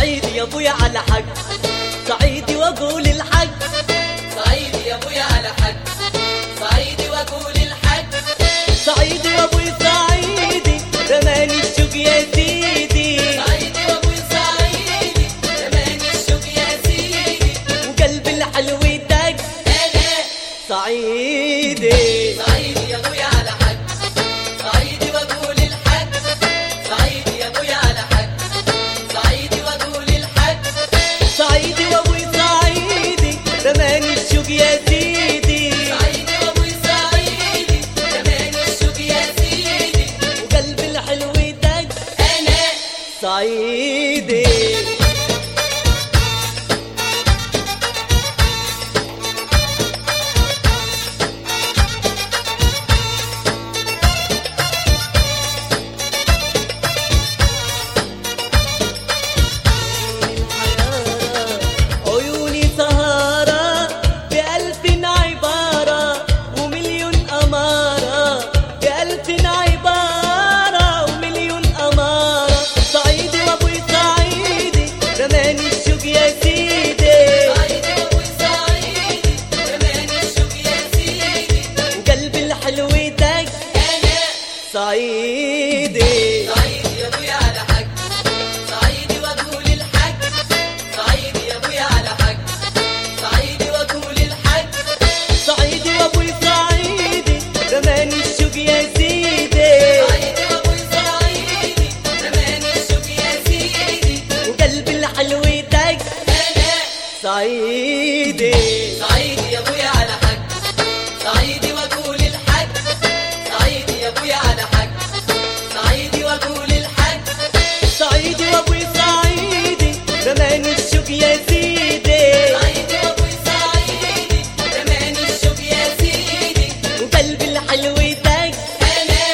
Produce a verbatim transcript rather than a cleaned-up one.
صعيدي يا ابويا على حق، صعيدي واقول الحق، صعيدي يا ابويا على حق، صعيدي واقول الحق، صعيدي وابوي صعيدي رماني الشوق يا سيدي، صعيدي وابوي صعيدي رماني الشوق يا سيدي، وقلب الحلو دق انا صعيدي. صعيدي يا ابويا على حق، صعيدي واقول الحق، صعيدي يا ابويا على حق، صعيدي واقول الحق، صعيدي وابوي صعيدي رماني الشوق يا سيدي، صعيدي وابوي صعيدي رماني الشوق يا سيدي، وقلب الحلو دق انا صعيدي. عيوني سهارة بألف عبارة ومليون أمارة، بألف عبارة ومليون أمارة، صعيدي وأبوي صعيدي رماني الشوق يا سيدي، صعيدي وابوي صعيدي رماني الشوق يا سيدي، وقلب الحلو دق انا صعيدي. صعيدي يا ابويا على حق، صعيدي واقول الحق، صعيدي يا ابويا على حق، صعيدي واقول الحق، صعيدي وأبوي صعيدي رماني الشوق يا سيدي، صعيدي وابوي صعيدي رماني الشوق يا سيدي، وقلب الحلو دق انا صعيدي. صعيدي يا ابويا